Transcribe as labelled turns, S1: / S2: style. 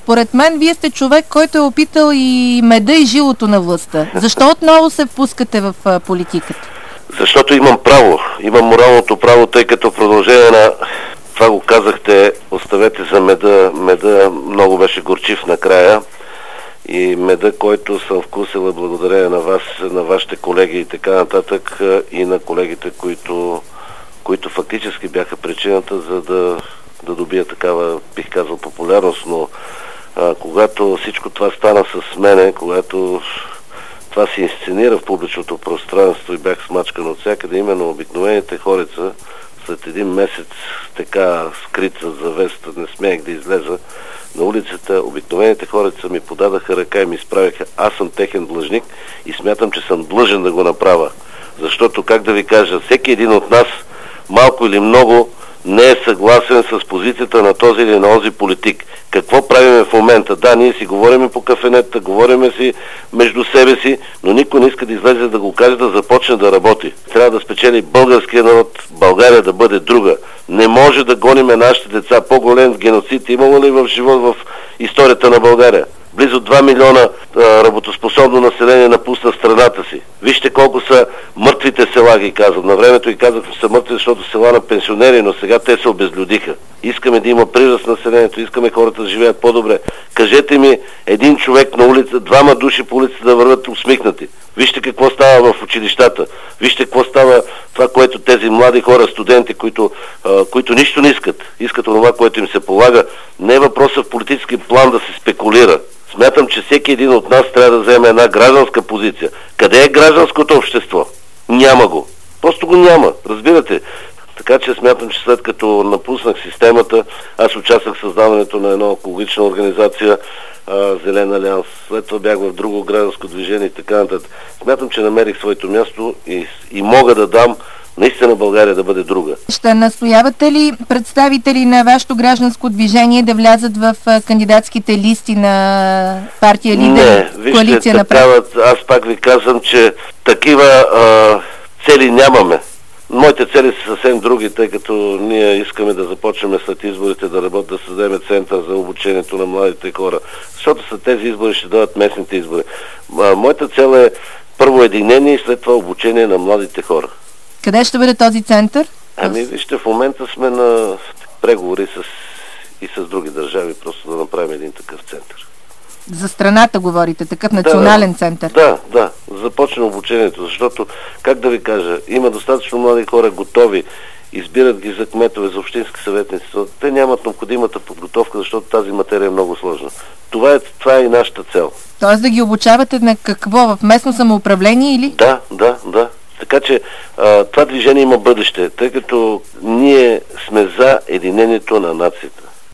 S1: Според мен, вие сте човек, който е опитал и меда и жилото на властта. Защо отново се впускате в политиката?
S2: Защото имам право. Имам моралното право, тъй като в продължение на... Това го казахте, оставете за меда. Меда много беше горчив накрая. И меда, който съм вкусил е благодарение на вас, на вашите колеги и така нататък, и на колегите, които фактически бяха причината, за да добия такава, бих казал, популярност. Но когато всичко това стана с мене, когато това се инсценира в публичното пространство и бях смачкан от всякъде, именно обикновените хорица, след един месец така скрит с завеста, не смеех да излеза на улицата, обикновените хорица ми подадаха ръка и ми изправиха: аз съм техен длъжник и смятам, че съм длъжен да го направя. Защото, как да ви кажа, всеки един от нас, малко или много, не е съгласен с позицията на този или на онзи политик. Какво правим в момента? Да, ние си говорим по кафенета, говорим си между себе си, но никой не иска да излезе да го каже, да започне да работи. Трябва да спечели българския народ, България да бъде друга. Не може да гониме нашите деца. По-голям геноцид имало ли в живот в историята на България? Близо 2 милиона работоспособно население напусна страната си. Вижте колко са мъртвите села, ги казвам. На времето ги казах, че са мъртви, защото села на пенсионери, но сега те се обезлюдиха. Искаме да има прираст на населението, искаме хората да живеят по-добре. Кажете ми един човек на улица, 2 души по улицата да върват усмихнати. Вижте какво става в училищата. Вижте какво става това, което тези млади хора, студенти, които нищо не искат. Искат онова, което им се полага. Не е въпросът в политически план да се спекулира. Смятам, че всеки един от нас трябва да вземе една гражданска позиция. Къде е гражданското общество? Няма го. Просто го няма. Разбирате? Така че смятам, че след като напуснах системата, аз участвах в създаването на една екологична организация, Зелен алианс. След това бях в друго гражданско движение и така нататък. Смятам, че намерих своето място и мога да дам наистина България да бъде друга.
S1: Ще настоявате ли представители на вашето гражданско движение да влязат в кандидатските листи на партия лидер?
S2: Не, вижте, аз пак ви казвам, че такива цели нямаме. Моите цели са съвсем други, тъй като ние искаме да започнем след изборите да работим, да създадем център за обучението на младите хора, защото след тези избори ще дадат местните избори. Моята цел е първо единение и след това обучение на младите хора.
S1: Къде ще бъде този център?
S2: Вижте, в момента сме на преговори и с други държави, просто да направим един такъв център.
S1: За страната говорите, такъв национален център?
S2: Да. Започнем обучението, защото, как да ви кажа, има достатъчно млади хора готови, избират ги за кметове, за общински съветници. Те нямат необходимата подготовка, защото тази материя е много сложна. Това е и нашата цел.
S1: Тоест да ги обучавате на какво? В местно самоуправление или?
S2: Да. Така че това движение има бъдеще, тъй като ние сме за единението на нацията.